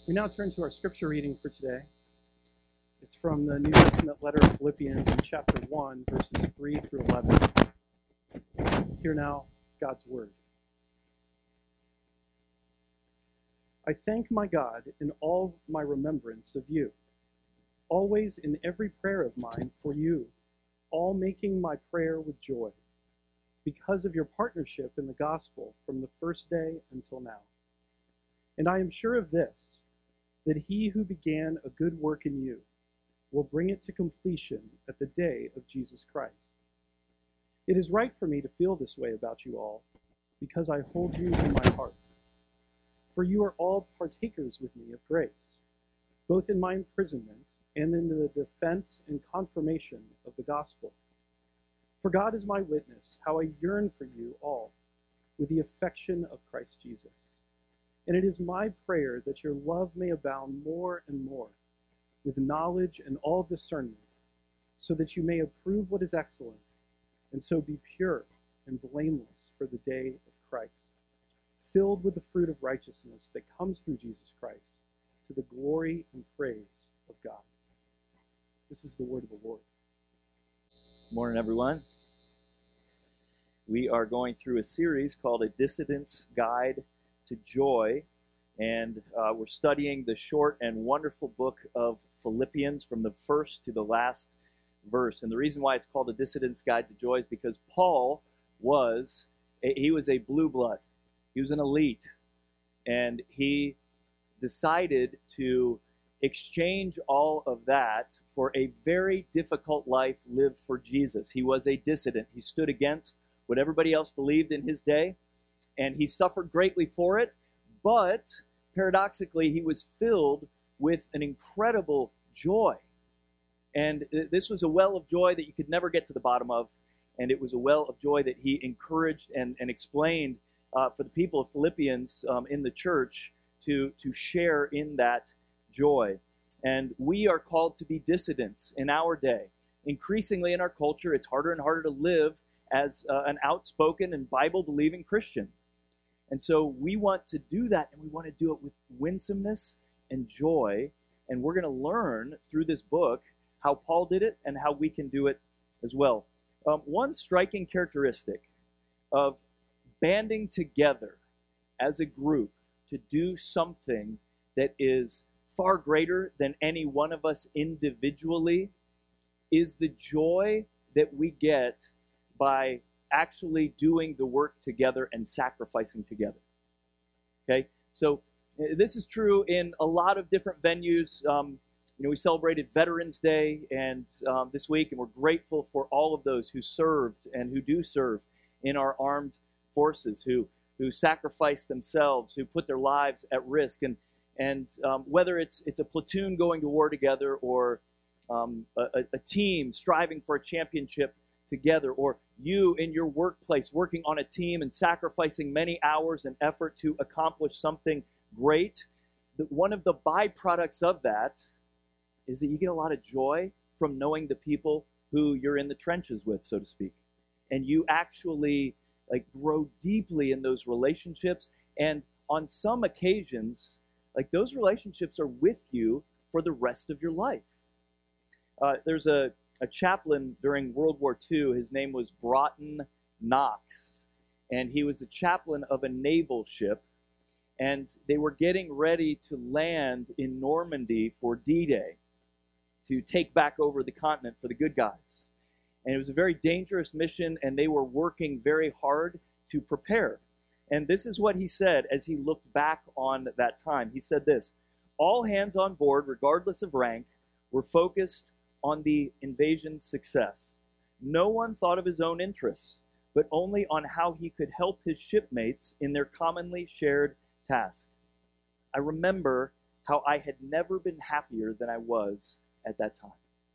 We now turn to our scripture reading for today. It's from the New Testament letter of Philippians in chapter 1, verses 3 through 11. Hear now God's word. I thank my God in all my remembrance of you, always in every prayer of mine for you, all making my prayer with joy, because of your partnership in the gospel from the first day until now. And I am sure of this, that he who began a good work in you will bring it to completion at the day of Jesus Christ. It is right for me to feel this way about you all, because I hold you in my heart. For you are all partakers with me of grace, both in my imprisonment and in the defense and confirmation of the gospel. For God is my witness, how I yearn for you all with the affection of Christ Jesus. And it is my prayer that your love may abound more and more with knowledge and all discernment, so that you may approve what is excellent, and so be pure and blameless for the day of Christ, filled with the fruit of righteousness that comes through Jesus Christ, to the glory and praise of God. This is the word of the Lord. Morning, everyone. We are going through a series called A Dissident's Guide to Joy, and we're studying the short and wonderful book of Philippians from the first to the last verse. And the reason why it's called A Dissident's Guide to Joy is because Paul was a blue blood. He was an elite, and he decided to exchange all of that for a very difficult life lived for Jesus. He was a dissident. He stood against what everybody else believed in his day, and he suffered greatly for it, but paradoxically, he was filled with an incredible joy. And this was a well of joy that you could never get to the bottom of, and it was a well of joy that he encouraged and explained for the people of Philippians in the church to share in that joy. And we are called to be dissidents in our day. Increasingly in our culture, it's harder and harder to live as an outspoken and Bible-believing Christian. And so we want to do that, and we want to do it with winsomeness and joy. And we're going to learn through this book how Paul did it and how we can do it as well. One striking characteristic of banding together as a group to do something that is far greater than any one of us individually is the joy that we get by actually doing the work together and sacrificing together. Okay, so this is true in a lot of different venues. We celebrated Veterans Day and this week, and we're grateful for all of those who served and who do serve in our armed forces, who sacrifice themselves, who put their lives at risk, and whether it's a platoon going to war together, or a team striving for a championship together, or you in your workplace working on a team and sacrificing many hours and effort to accomplish something great, one of the byproducts of that is that you get a lot of joy from knowing the people who you're in the trenches with, so to speak. And you actually grow deeply in those relationships, and on some occasions, those relationships are with you for the rest of your life. There's a chaplain during World War II. His name was Broughton Knox, and he was a chaplain of a naval ship, and they were getting ready to land in Normandy for D-Day to take back over the continent for the good guys. And it was a very dangerous mission, and they were working very hard to prepare. And this is what he said as he looked back on that time. He said this: "All hands on board, regardless of rank, were focused on the invasion's success. No one thought of his own interests, but only on how he could help his shipmates in their commonly shared task. I remember how I had never been happier than I was at that time.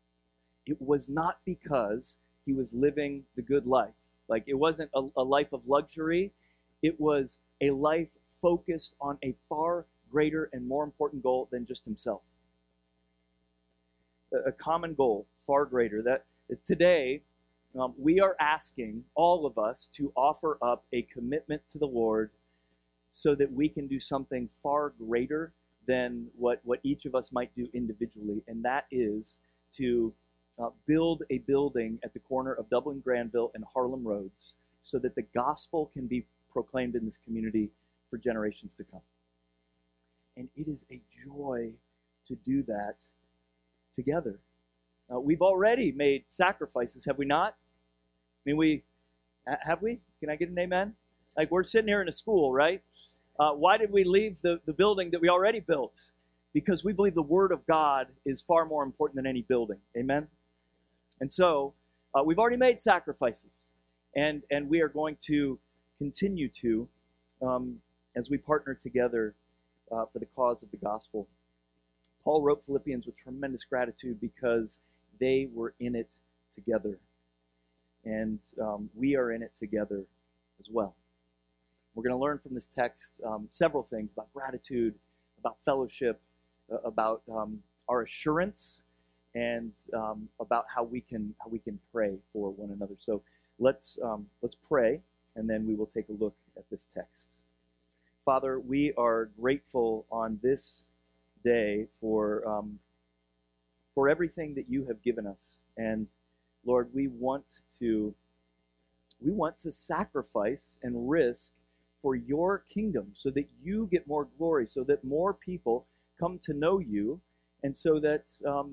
It was not because he was living the good life. It wasn't a life of luxury. It was a life focused on a far greater and more important goal than just himself. A common goal, far greater. That today, we are asking all of us to offer up a commitment to the Lord so that we can do something far greater than what each of us might do individually, and that is to build a building at the corner of Dublin Granville and Harlem Roads so that the gospel can be proclaimed in this community for generations to come. And it is a joy to do that together. We've already made sacrifices, have we not? I mean, have we? Can I get an amen? Like, we're sitting here in a school, right? Why did we leave the building that we already built? Because we believe the Word of God is far more important than any building. Amen? And so, we've already made sacrifices. And we are going to continue to as we partner together for the cause of the gospel. Paul wrote Philippians with tremendous gratitude because they were in it together. And we are in it together as well. We're going to learn from this text several things about gratitude, about fellowship, about our assurance, and about how we can pray for one another. So let's pray, and then we will take a look at this text. Father, we are grateful on this day for everything that you have given us, and Lord, we want to sacrifice and risk for your kingdom so that you get more glory, so that more people come to know you, and so that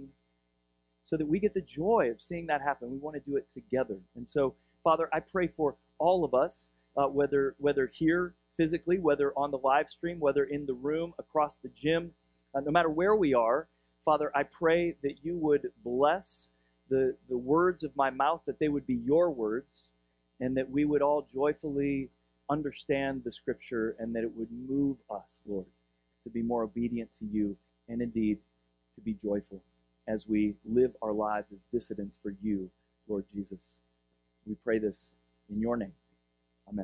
we get the joy of seeing that happen. We want to do it together. And so, Father, I pray for all of us, whether here physically, whether on the live stream, whether in the room, across the gym, no matter where we are, Father, I pray that you would bless the words of my mouth, that they would be your words, and that we would all joyfully understand the Scripture, and that it would move us, Lord, to be more obedient to you, and indeed to be joyful as we live our lives as dissidents for you, Lord Jesus. We pray this in your name. Amen.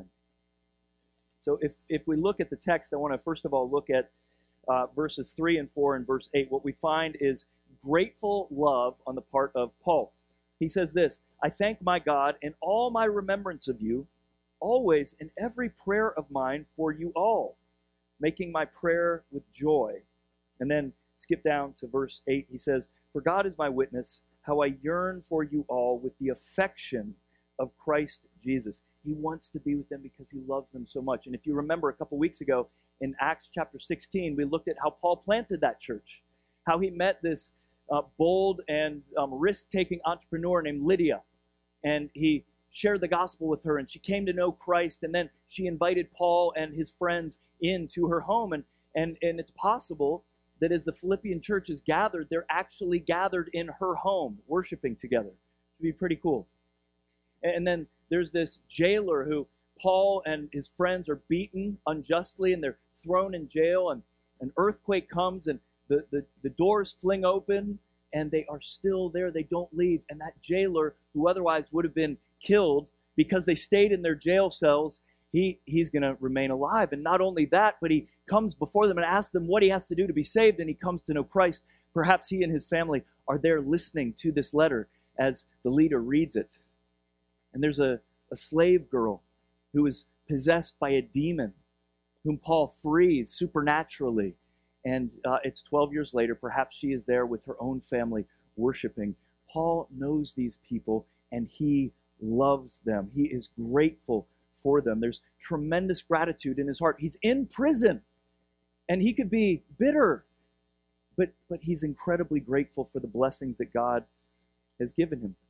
So if we look at the text, I want to first of all look at verses 3 and 4 and verse 8. What we find is grateful love on the part of Paul. He says this, "I thank my God in all my remembrance of you, always in every prayer of mine for you all, making my prayer with joy." And then skip down to verse 8. He says, "For God is my witness, how I yearn for you all with the affection of Christ Jesus." He wants to be with them because he loves them so much. And if you remember a couple weeks ago in Acts chapter 16, we looked at how Paul planted that church, how he met this bold and risk-taking entrepreneur named Lydia. And he shared the gospel with her, and she came to know Christ, and then she invited Paul and his friends into her home. And it's possible that as the Philippian church is gathered, they're actually gathered in her home, worshiping together. It would be pretty cool. And then there's this jailer who Paul and his friends are beaten unjustly, and they're thrown in jail, and an earthquake comes, and the doors fling open, and they are still there. They don't leave. And that jailer, who otherwise would have been killed because they stayed in their jail cells, he's going to remain alive. And not only that, but he comes before them and asks them what he has to do to be saved, and he comes to know Christ. Perhaps he and his family are there listening to this letter as the leader reads it. And there's a slave girl who is possessed by a demon, whom Paul frees supernaturally. And it's 12 years later, perhaps she is there with her own family worshiping. Paul knows these people, and he loves them. He is grateful for them. There's tremendous gratitude in his heart. He's in prison, and he could be bitter, but he's incredibly grateful for the blessings that God has given him.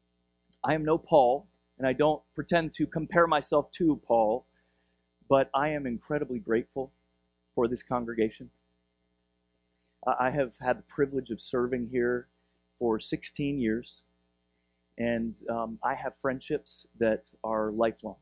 I am no Paul, and I don't pretend to compare myself to Paul, but I am incredibly grateful for this congregation. I have had the privilege of serving here for 16 years, and I have friendships that are lifelong.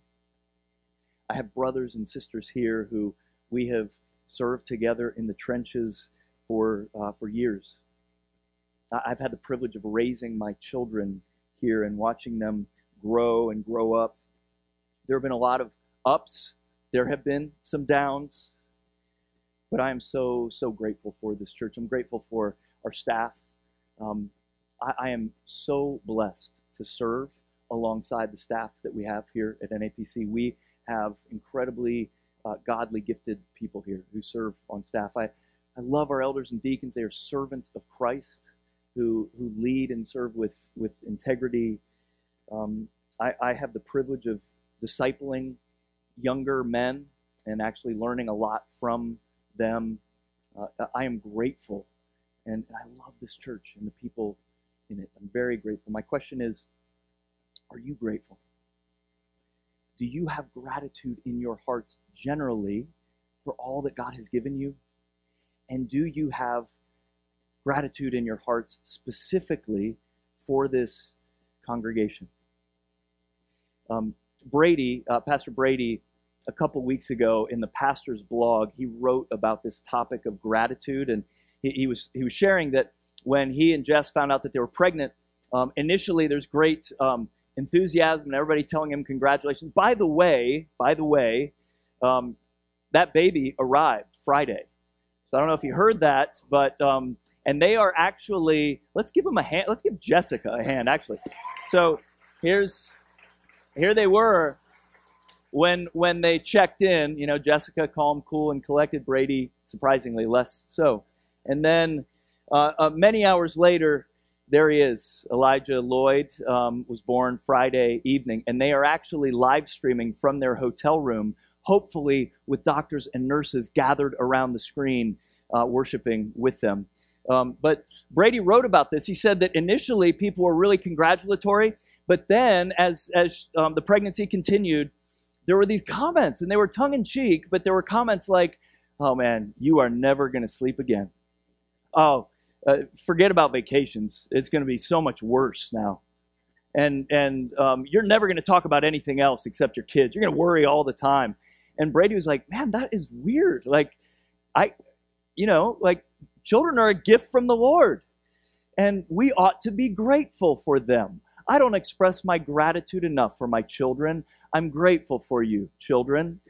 I have brothers and sisters here who we have served together in the trenches for years. I've had the privilege of raising my children here and watching them grow and grow up. There have been a lot of ups. There have been some downs. But I am so grateful for this church. I'm grateful for our staff. I am so blessed to serve alongside the staff that we have here at NAPC. We have incredibly godly, gifted people here who serve on staff. I I love our elders and deacons. They are servants of Christ who lead and serve with integrity. I have the privilege of discipling younger men and actually learning a lot from them. I am grateful, and I love this church and the people in it. I'm very grateful. My question is, are you grateful? Do you have gratitude in your hearts generally for all that God has given you? And do you have gratitude in your hearts specifically for this congregation? Pastor Brady, a couple weeks ago in the pastor's blog, he wrote about this topic of gratitude, and he was sharing that when he and Jess found out that they were pregnant, initially there's great enthusiasm and everybody telling him congratulations. By the way, that baby arrived Friday. So I don't know if you heard that, but and they are actually, let's give them a hand. Let's give Jessica a hand, actually. So here they were when they checked in. You know, Jessica, calm, cool, and collected. Brady, surprisingly, less so. And then many hours later, there he is. Elijah Lloyd was born Friday evening, and they are actually live streaming from their hotel room, hopefully with doctors and nurses gathered around the screen worshiping with them. But Brady wrote about this. He said that initially people were really congratulatory, but then as the pregnancy continued, there were these comments, and they were tongue-in-cheek, but there were comments like, "Oh man, you are never going to sleep again. Oh, forget about vacations. It's going to be so much worse now. And you're never going to talk about anything else except your kids. You're going to worry all the time." And Brady was like, "Man, that is weird. Like, children are a gift from the Lord, and we ought to be grateful for them. I don't express my gratitude enough for my children. I'm grateful for you, children."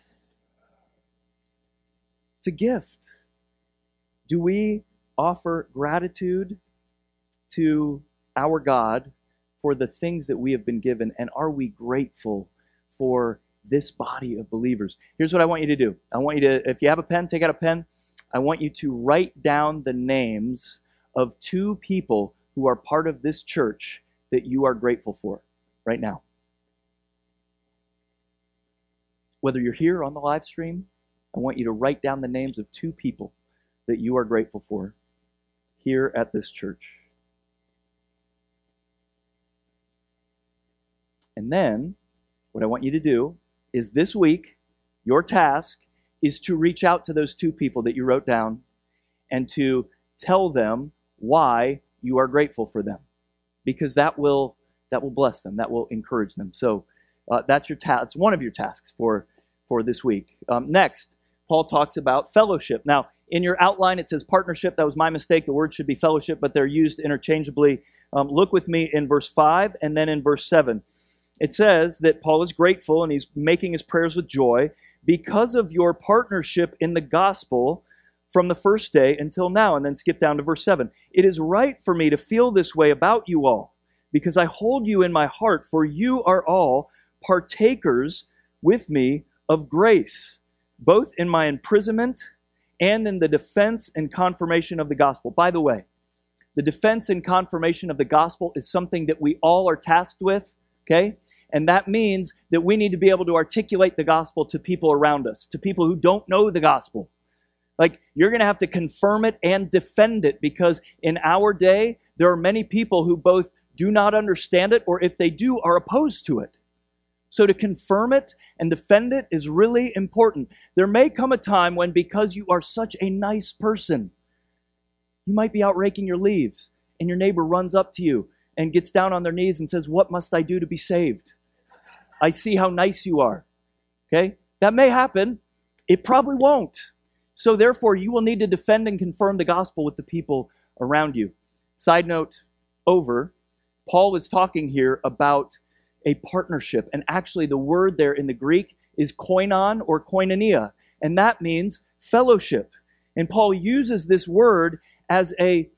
It's a gift. Do we offer gratitude to our God for the things that we have been given, and are we grateful for this body of believers? Here's what I want you to do. I want you to, if you have a pen, take out a pen. I want you to write down the names of 2 people who are part of this church that you are grateful for right now. Whether you're here on the live stream, I want you to write down the names of 2 people that you are grateful for here at this church. And then, what I want you to do is this week, your task is to reach out to those 2 people that you wrote down and to tell them why you are grateful for them, because that will bless them, that will encourage them. So that's your task. It's one of your tasks for this week. Next, Paul talks about fellowship. Now, in your outline, it says partnership. That was my mistake. The word should be fellowship, but they're used interchangeably. Look with me in verse 5 and then in verse 7. It says that Paul is grateful and he's making his prayers with joy because of your partnership in the gospel from the first day until now. And then skip down to verse 7. It is right for me to feel this way about you all, because I hold you in my heart, for you are all partakers with me of grace, both in my imprisonment and in the defense and confirmation of the gospel. By the way, the defense and confirmation of the gospel is something that we all are tasked with, okay? And that means that we need to be able to articulate the gospel to people around us, to people who don't know the gospel. Like, you're going to have to confirm it and defend it, because in our day, there are many people who both do not understand it, or if they do, are opposed to it. So to confirm it and defend it is really important. There may come a time when, because you are such a nice person, you might be out raking your leaves, and your neighbor runs up to you and gets down on their knees and says, "What must I do to be saved? I see how nice you are." Okay? That may happen. It probably won't. So therefore, you will need to defend and confirm the gospel with the people around you. Side note over, Paul was talking here about a partnership. And actually, the word there in the Greek is koinon or koinonia. And that means fellowship. And Paul uses this word as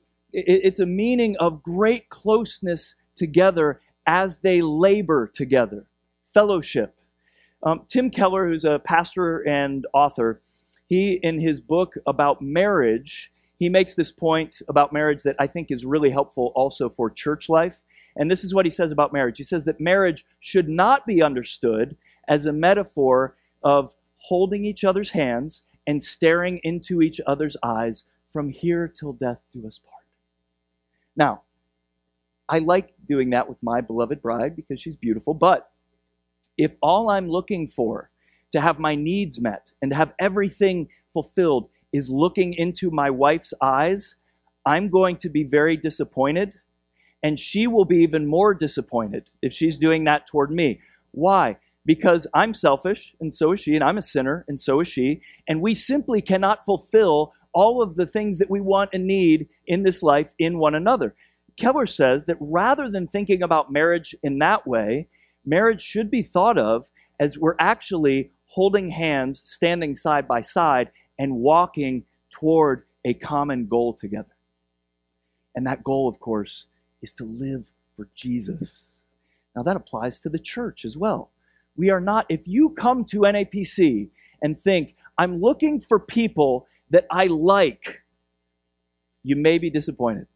it's a meaning of great closeness together as they labor together. Fellowship. Tim Keller, who's a pastor and author, He, in his book about marriage, he makes this point about marriage that I think is really helpful also for church life. And this is what he says about marriage. He says that marriage should not be understood as a metaphor of holding each other's hands and staring into each other's eyes from here till death do us part. Now, I like doing that with my beloved bride because she's beautiful, but if all I'm looking for to have my needs met and to have everything fulfilled is looking into my wife's eyes, I'm going to be very disappointed, and she will be even more disappointed if she's doing that toward me. Why? Because I'm selfish, and so is she, and I'm a sinner, and so is she, and we simply cannot fulfill all of the things that we want and need in this life in one another. Keller says that rather than thinking about marriage in that way, marriage should be thought of as we're actually holding hands, standing side by side, and walking toward a common goal together. And that goal, of course, is to live for Jesus. Now that applies to the church as well. We are not, if you come to NAPC and think, I'm looking for people that I like, you may be disappointed.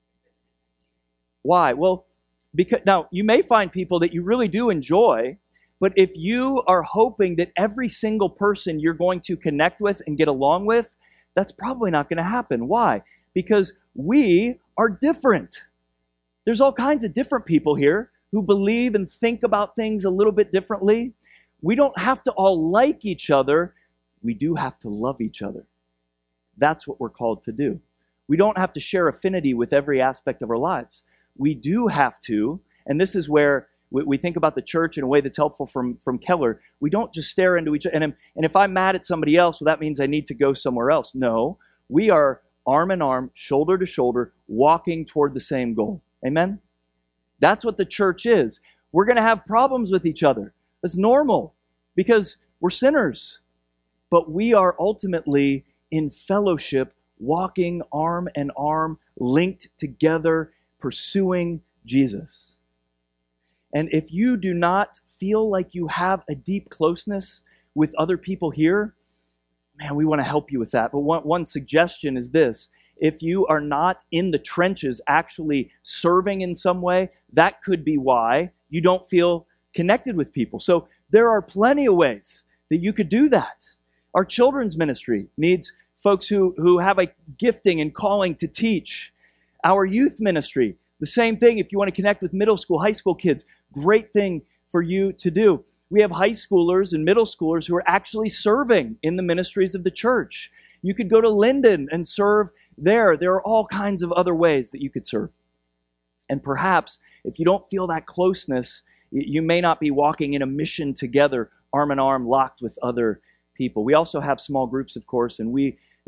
Why? Well, because now you may find people that you really do enjoy, but if you are hoping that every single person you're going to connect with and get along with, that's probably not going to happen. Why? Because we are different. There's all kinds of different people here who believe and think about things a little bit differently. We don't have to all like each other. We do have to love each other. That's what we're called to do. We don't have to share affinity with every aspect of our lives. We do have to, and this is where we think about the church in a way that's helpful from Keller. We don't just stare into each other. And if I'm mad at somebody else, well, that means I need to go somewhere else. No, we are arm in arm, shoulder to shoulder, walking toward the same goal. Amen? That's what the church is. We're going to have problems with each other. That's normal because we're sinners. But we are ultimately in fellowship, walking arm in arm, linked together, pursuing Jesus. And if you do not feel like you have a deep closeness with other people here, man, we want to help you with that. But one suggestion is this. If you are not in the trenches actually serving in some way, that could be why you don't feel connected with people. So there are plenty of ways that you could do that. Our children's ministry needs folks who have a gifting and calling to teach. Our youth ministry, the same thing. If you want to connect with middle school, high school kids, great thing for you to do. We have high schoolers and middle schoolers who are actually serving in the ministries of the church. You could go to Linden and serve there. There are all kinds of other ways that you could serve. And perhaps if you don't feel that closeness, you may not be walking in a mission together, arm in arm, locked with other people. We also have small groups, of course, and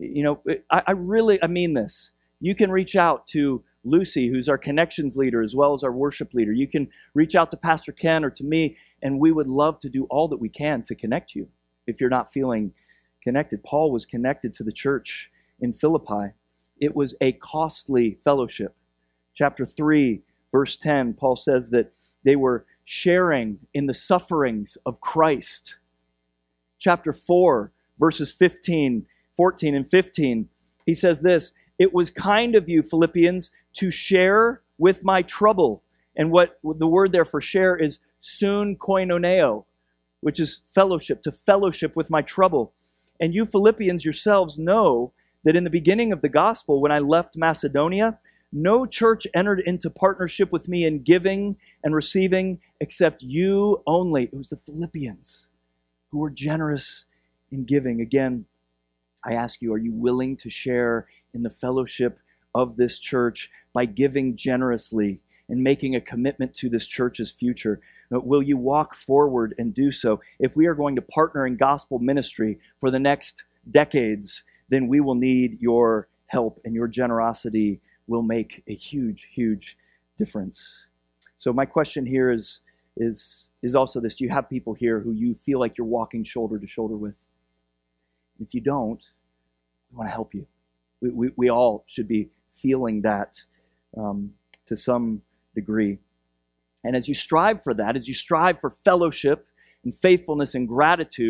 I mean this. You can reach out to Lucy, who's our connections leader, as well as our worship leader. You can reach out to Pastor Ken or to me, and we would love to do all that we can to connect you if you're not feeling connected. Paul was connected to the church in Philippi. It was a costly fellowship. Chapter 3, verse 10, Paul says that they were sharing in the sufferings of Christ. Chapter 4, verses 14 and 15, he says this, "It was kind of you, Philippians, to share with my trouble." And what the word there for share is soon koinoneo, which is fellowship, to fellowship with my trouble. And you Philippians yourselves know that in the beginning of the gospel, when I left Macedonia, no church entered into partnership with me in giving and receiving except you only. It was the Philippians who were generous in giving. Again, I ask you, are you willing to share in the fellowship of this church by giving generously and making a commitment to this church's future? Will you walk forward and do so? If we are going to partner in gospel ministry for the next decades, then we will need your help, and your generosity will make a huge, huge difference. So my question here is also this. Do you have people here who you feel like you're walking shoulder to shoulder with? If you don't, we want to help you. We all should be feeling that to some degree. And as you strive for that, as you strive for fellowship and faithfulness and gratitude,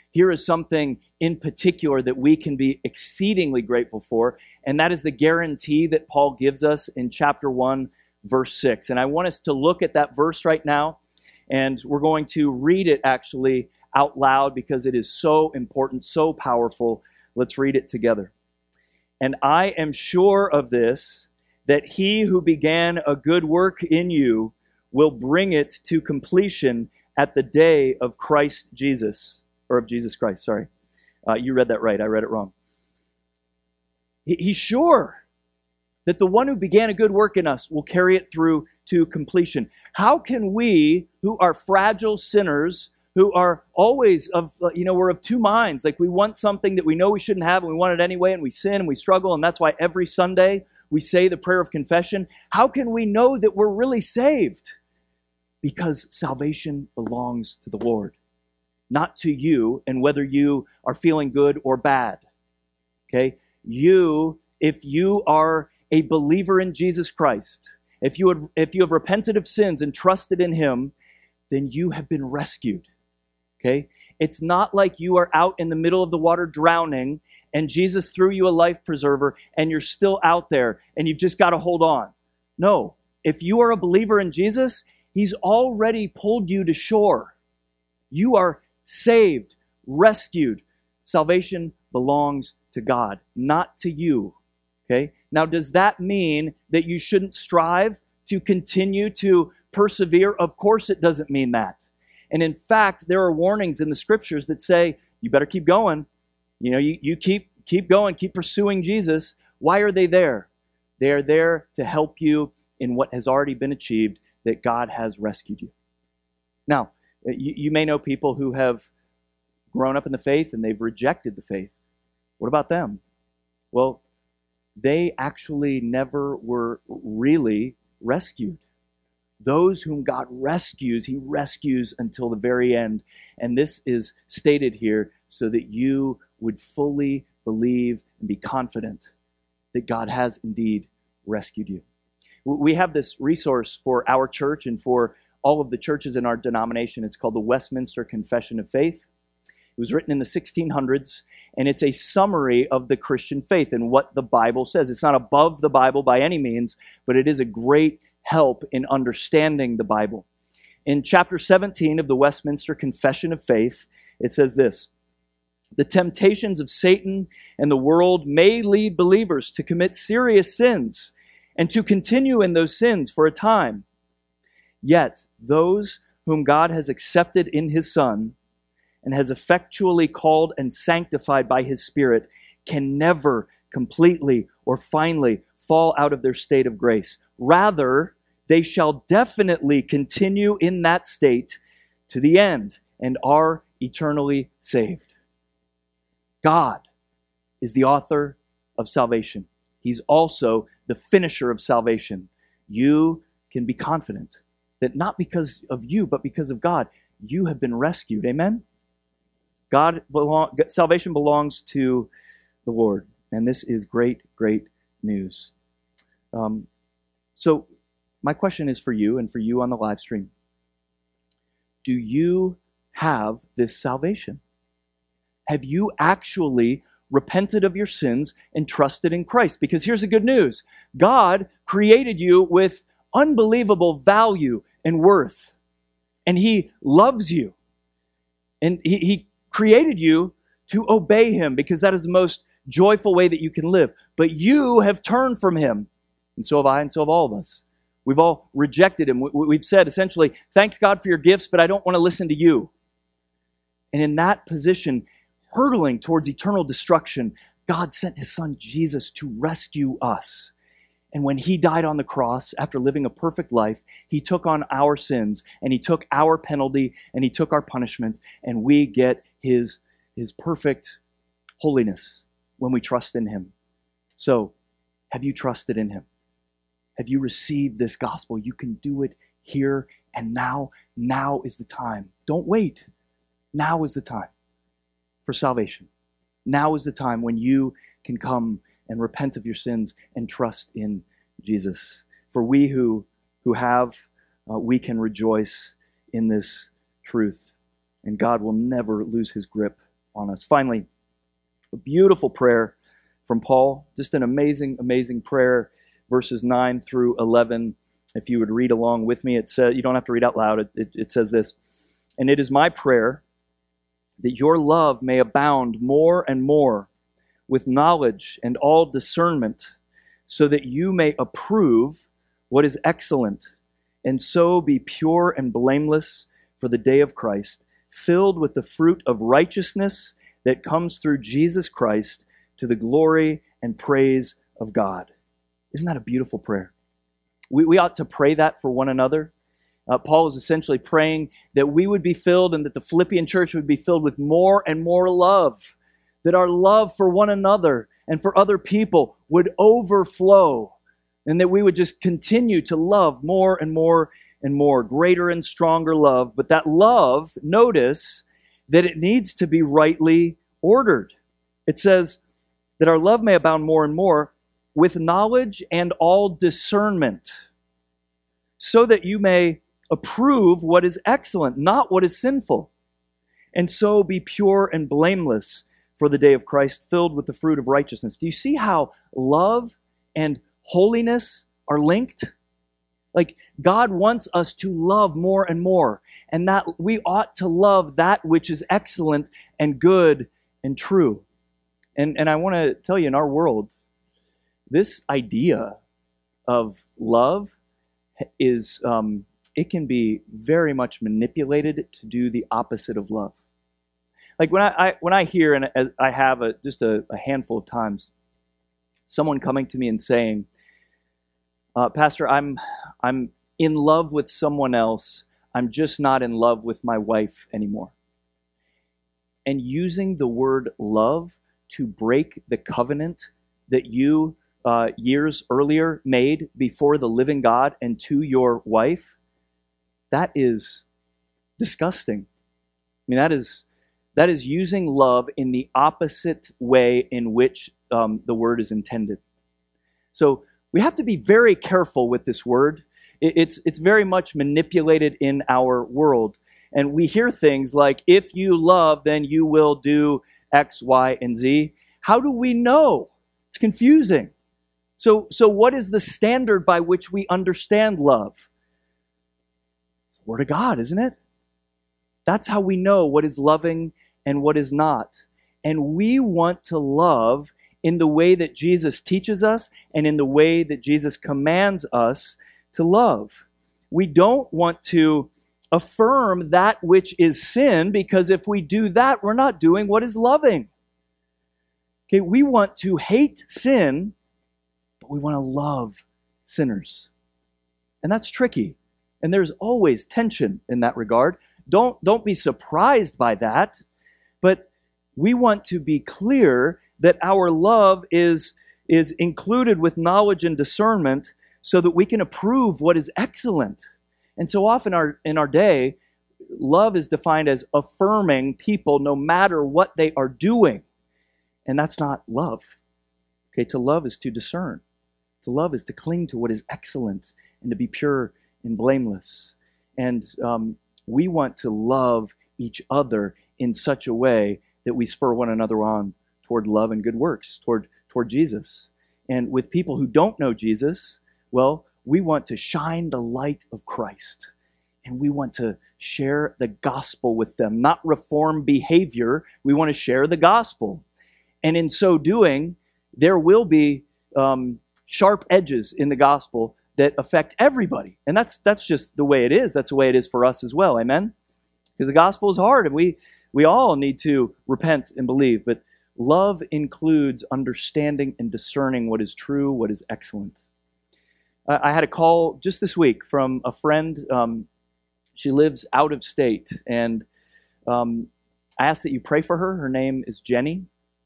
here is something in particular that we can be exceedingly grateful for, and that is the guarantee that Paul gives us in chapter 1, verse 6. And I want us to look at that verse right now, and we're going to read it actually out loud because it is so important, so powerful. Let's read it together. And I am sure of this, that he who began a good work in you will bring it to completion at the day of Christ Jesus, or of Jesus Christ, sorry. You read that right, I read it wrong. He's sure that the one who began a good work in us will carry it through to completion. How can we, who are fragile sinners, who are always we're of two minds, like we want something that we know we shouldn't have and we want it anyway, and we sin and we struggle, and that's why every Sunday we say the prayer of confession. How can we know that we're really saved? Because salvation belongs to the Lord, not to you and whether you are feeling good or bad. Okay? If you are a believer in Jesus Christ, if you have repented of sins and trusted in him, then you have been rescued. Okay? It's not like you are out in the middle of the water drowning and Jesus threw you a life preserver and you're still out there and you've just got to hold on. No. If you are a believer in Jesus, he's already pulled you to shore. You are saved, rescued. Salvation belongs to God, not to you. Okay? Now, does that mean that you shouldn't strive to continue to persevere? Of course it doesn't mean that. And in fact, there are warnings in the scriptures that say, you better keep going. You keep going, keep pursuing Jesus. Why are they there? They are there to help you in what has already been achieved, that God has rescued you. Now, you may know people who have grown up in the faith and they've rejected the faith. What about them? Well, they actually never were really rescued. Those whom God rescues, he rescues until the very end. And this is stated here so that you would fully believe and be confident that God has indeed rescued you. We have this resource for our church and for all of the churches in our denomination. It's called the Westminster Confession of Faith. It was written in the 1600s, and it's a summary of the Christian faith and what the Bible says. It's not above the Bible by any means, but it is a great help in understanding the Bible. In chapter 17 of the Westminster Confession of Faith, it says this: the temptations of Satan and the world may lead believers to commit serious sins and to continue in those sins for a time. Yet those whom God has accepted in his Son and has effectually called and sanctified by his Spirit can never completely or finally fall out of their state of grace. Rather, they shall definitely continue in that state to the end and are eternally saved. God is the author of salvation. He's also the finisher of salvation. You can be confident that not because of you, but because of God, you have been rescued. Amen? Salvation belongs to the Lord. And this is great, great news. So my question is for you and for you on the live stream. Do you have this salvation? Have you actually repented of your sins and trusted in Christ? Because here's the good news. God created you with unbelievable value and worth. And he loves you. And he created you to obey him because that is the most joyful way that you can live. But you have turned from him. And so have I, and so have all of us. We've all rejected him. We've said essentially, thanks God for your gifts, but I don't want to listen to you. And in that position, hurtling towards eternal destruction, God sent his son Jesus to rescue us. And when he died on the cross, after living a perfect life, he took on our sins, and he took our penalty, and he took our punishment, and we get his perfect holiness when we trust in him. So, have you trusted in him? Have you received this gospel? You can do it here and now. Now is the time. Don't wait. Now is the time for salvation. Now is the time when you can come and repent of your sins and trust in Jesus. For we who have, we can rejoice in this truth. And God will never lose his grip on us. Finally, a beautiful prayer from Paul, just an amazing, amazing prayer, verses 9 through 11. If you would read along with me, it says, you don't have to read out loud, it says this, "And it is my prayer that your love may abound more and more with knowledge and all discernment, so that you may approve what is excellent, and so be pure and blameless for the day of Christ, filled with the fruit of righteousness that comes through Jesus Christ, to the glory and praise of God." Isn't that a beautiful prayer? We ought to pray that for one another. Paul is essentially praying that we would be filled and that the Philippian church would be filled with more and more love, that our love for one another and for other people would overflow, and that we would just continue to love more and more and more, greater and stronger love. But that love, notice that it needs to be rightly ordered. It says that our love may abound more and more with knowledge and all discernment, so that you may approve what is excellent, not what is sinful, and so be pure and blameless for the day of Christ, filled with the fruit of righteousness. Do you see how love and holiness are linked? Like, God wants us to love more and more, and that we ought to love that which is excellent and good and true. And I want to tell you, in our world, this idea of love is, it can be very much manipulated to do the opposite of love. Like when I hear, and I have just a handful of times, someone coming to me and saying, "Pastor, I'm in love with someone else. I'm just not in love with my wife anymore." And using the word love to break the covenant that you years earlier made before the living God and to your wife, that is disgusting. I mean, that is using love in the opposite way in which the word is intended. So we have to be very careful with this word. It's very much manipulated in our world. And we hear things like, if you love, then you will do X, Y, and Z. How do we know? It's confusing. So what is the standard by which we understand love? It's the Word of God, isn't it? That's how we know what is loving and what is not. And we want to love in the way that Jesus teaches us and in the way that Jesus commands us to love. We don't want to affirm that which is sin, because if we do that, we're not doing what is loving. Okay, we want to hate sin, but we want to love sinners. And that's tricky. And there's always tension in that regard. Don't be surprised by that, but we want to be clear that our love is included with knowledge and discernment so that we can approve what is excellent. And so often in our day, love is defined as affirming people no matter what they are doing. And that's not love. Okay, to love is to discern. To love is to cling to what is excellent and to be pure and blameless. And we want to love each other in such a way that we spur one another on toward love and good works, toward Jesus. And with people who don't know Jesus, well, we want to shine the light of Christ. And we want to share the gospel with them, not reform behavior. We want to share the gospel. And in so doing, there will be sharp edges in the gospel that affect everybody. And that's just the way it is. That's the way it is for us as well. Amen? Because the gospel is hard, and we all need to repent and believe. But love includes understanding and discerning what is true, what is excellent. I had a call just this week from a friend. She lives out of state, and I asked that you pray for her. Her name is Jenny.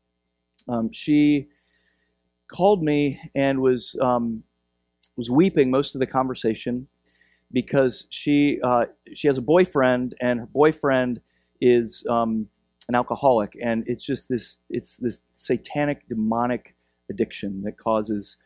She called me and was weeping most of the conversation because she has a boyfriend, and her boyfriend is an alcoholic, and it's this satanic, demonic addiction that causes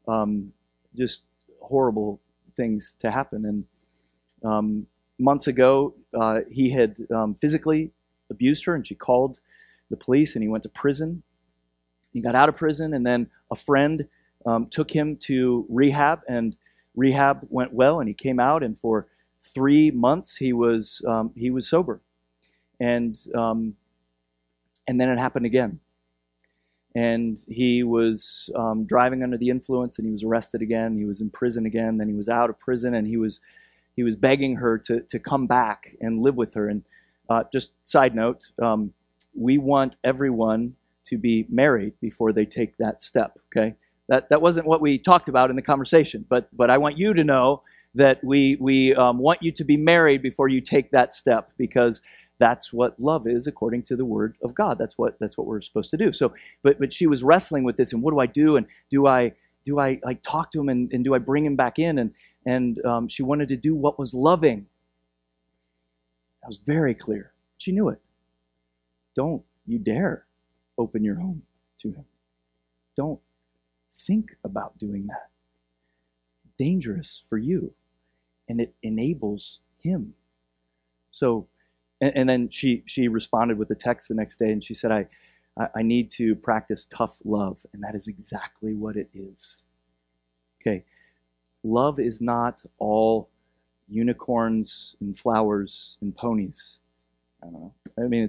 just horrible things to happen. And months ago, he had physically abused her, and she called the police and he went to prison. He got out of prison, and then a friend took him to rehab, and rehab went well, and he came out, and for 3 months he was sober, and then it happened again, and he was driving under the influence, and he was arrested again. He was in prison again. Then he was out of prison, and he was begging her to come back and live with her. And just side note, we want everyone to be married before they take that step. Okay, that wasn't what we talked about in the conversation, but I want you to know that we want you to be married before you take that step, because that's what love is according to the Word of God. That's what we're supposed to do. So, but she was wrestling with this, and what do I do? And do I like talk to him, and do I bring him back in? And she wanted to do what was loving. That was very clear. She knew it. Don't you dare open your home to him. Don't think about doing that. It's dangerous for you, and it enables him. So, and then she responded with a text the next day, and she said, I need to practice tough love, and that is exactly what it is. Okay, love is not all unicorns and flowers and ponies. I don't know. I mean,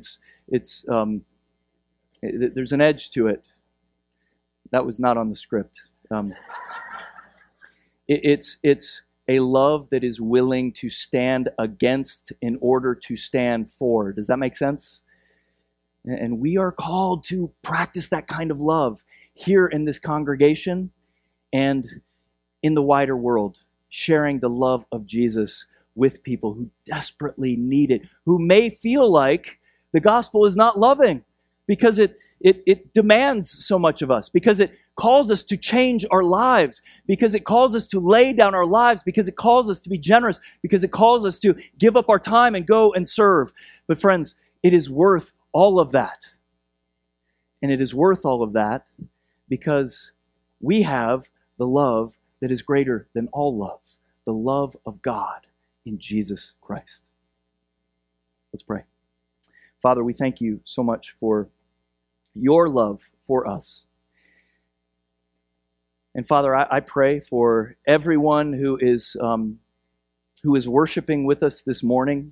there's an edge to it. That was not on the script. It's a love that is willing to stand against in order to stand for. Does that make sense? And we are called to practice that kind of love here in this congregation and in the wider world, sharing the love of Jesus with people who desperately need it, who may feel like the gospel is not loving because it demands so much of us, because it calls us to change our lives, because it calls us to lay down our lives, because it calls us to be generous, because it calls us to give up our time and go and serve. But friends, it is worth all of that. And it is worth all of that because we have the love that is greater than all loves, the love of God in Jesus Christ. Let's pray. Father, we thank you so much for your love for us. And Father, I pray for everyone who is worshiping with us this morning.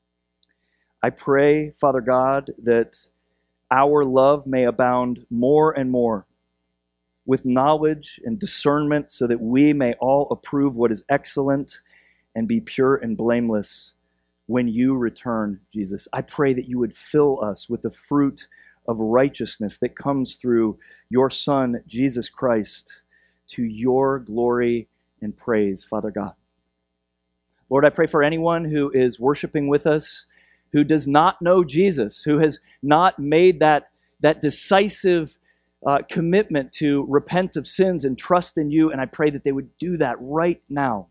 I pray, Father God, that our love may abound more and more with knowledge and discernment, so that we may all approve what is excellent and be pure and blameless when you return, Jesus. I pray that you would fill us with the fruit of righteousness that comes through your Son, Jesus Christ, to your glory and praise, Father God. Lord, I pray for anyone who is worshiping with us who does not know Jesus, who has not made that decisive commitment to repent of sins and trust in you, and I pray that they would do that right now.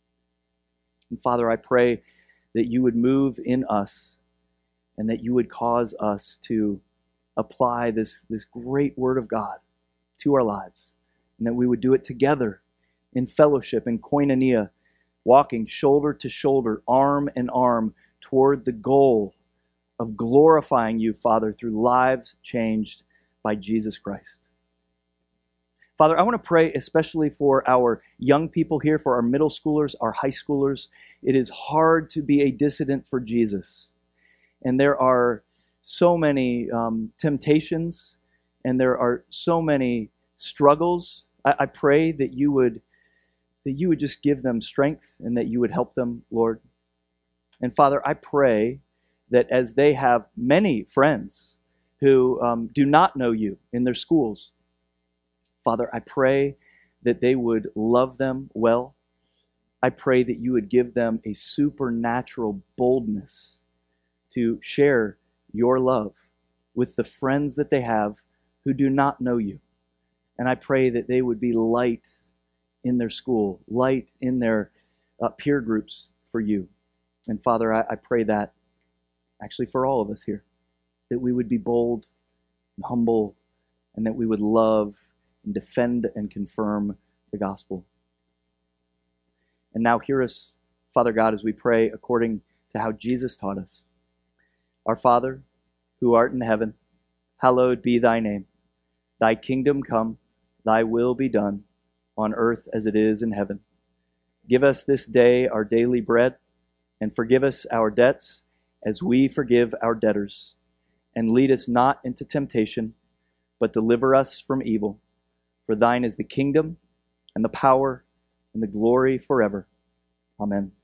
And Father, I pray that you would move in us and that you would cause us to apply this great word of God to our lives, and that we would do it together in fellowship, in koinonia, walking shoulder to shoulder, arm in arm, toward the goal of glorifying you, Father, through lives changed by Jesus Christ. Father, I want to pray especially for our young people here, for our middle schoolers, our high schoolers. It is hard to be a dissident for Jesus. And there are so many temptations, and there are so many struggles. I pray that you would just give them strength and that you would help them, Lord. And Father, I pray that as they have many friends who do not know you in their schools, Father, I pray that they would love them well. I pray that you would give them a supernatural boldness to share your love with the friends that they have who do not know you. And I pray that they would be light in their school, light in their peer groups for you. And Father, I pray that actually for all of us here, that we would be bold and humble, and that we would love and defend and confirm the gospel. And now hear us, Father God, as we pray according to how Jesus taught us. Our Father, who art in heaven, hallowed be thy name. Thy kingdom come, thy will be done, on earth as it is in heaven. Give us this day our daily bread, and forgive us our debts as we forgive our debtors. And lead us not into temptation, but deliver us from evil. For thine is the kingdom, and the power, and the glory forever. Amen.